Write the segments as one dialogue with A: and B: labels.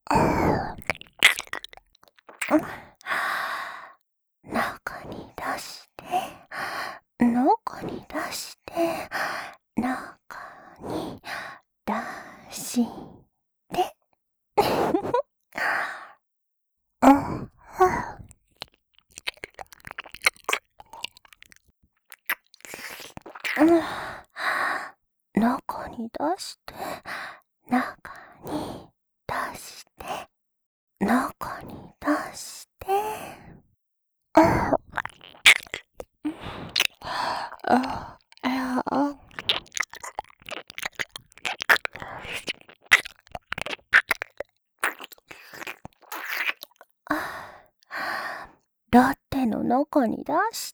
A: 中に出して、中に出して、中に出して。うん、中に出して、中に出して、中に出して。ラテの中に出して。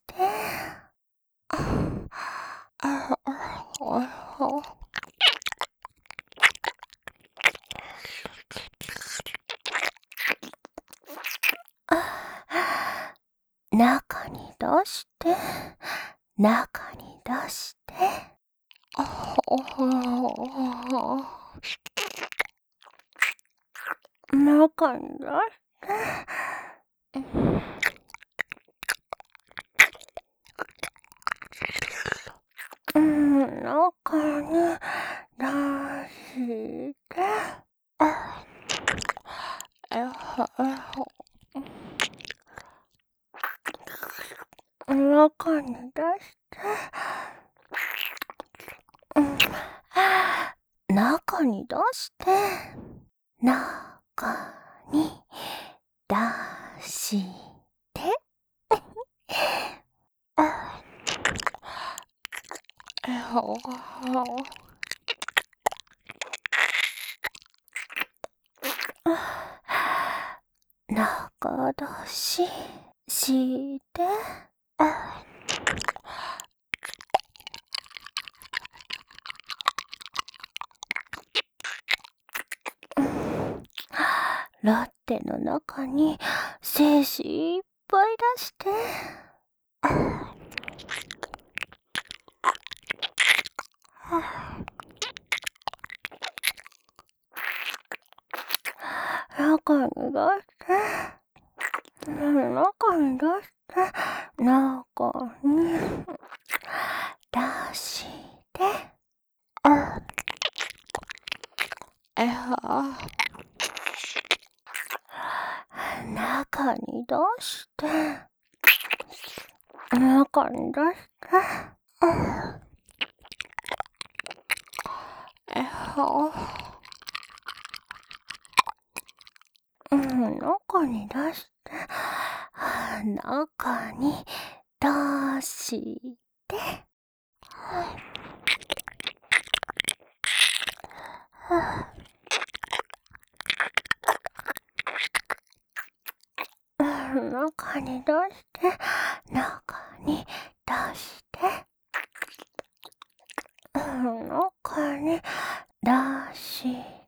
A: 中に出して、中に出して。中に出して。中に出して。中に出して。中に出して。中に出して。中出しして。ラテの中に精子いっぱい出して。中に出して。中に出して。中に出して。中に出して。中に出して。中に出して。中に出して。中に出して。中に出して。中に出して。